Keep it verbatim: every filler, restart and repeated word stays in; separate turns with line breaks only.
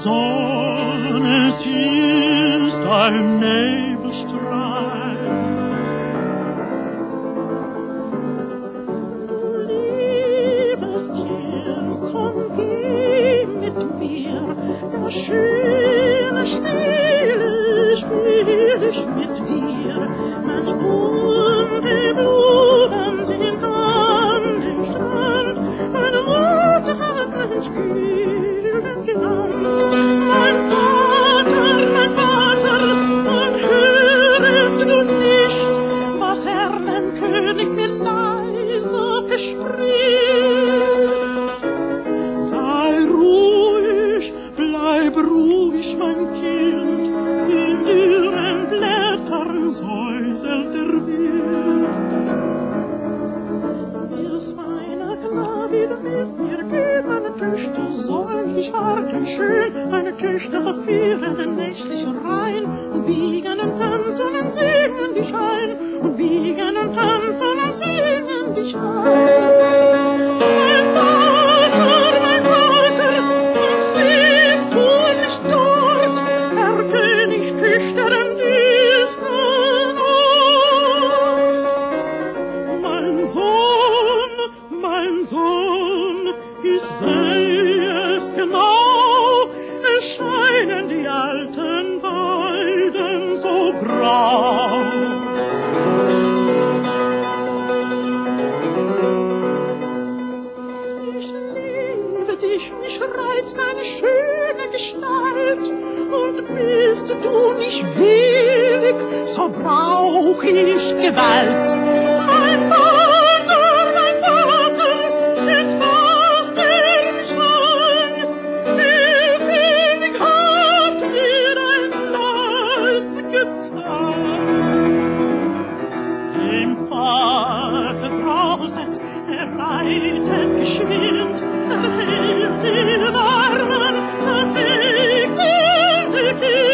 Sonne, sie ist ein Nebelstreif. Du liebes Kind, komm, geh mit mir, das schöne Spiel, spiel ich mit dir. Manch bunte Blumen sind an dem Strand, meine Mutter hat manch kühlen Glanz. Mein Vater, mein Vater, und hörest du nicht, was Sternenkönig mir leise verspricht? Sei ruhig, bleib ruhig, mein Kind, in dürren Blättern säuselt der Wind. Wir's meiner Gnade mit mir geht, meine Töchter sollen ich warten schön, meine Töchter führen den nächtlichen Rhein und wiegen und tanzen und singen dich ein, und wiegen und tanzen und singen dich ein. Mein Vater, mein Vater, und siehst du nicht dort, Herr König, Töchter im düstern Ort? Mein Sohn, mein Sohn, ich seh es genau, es scheinen die alten Weiden so grau. Ich liebe dich, mich reizt deine schöne Gestalt, und bist du nicht willig, so brauch ich Gewalt. Mein Vater, mein Vater, jetzt fasst er mich an, der König hat mir ein Leid getan. Dem Vater draußen, er reitet geschwind, er hält den Armen, er fegt in die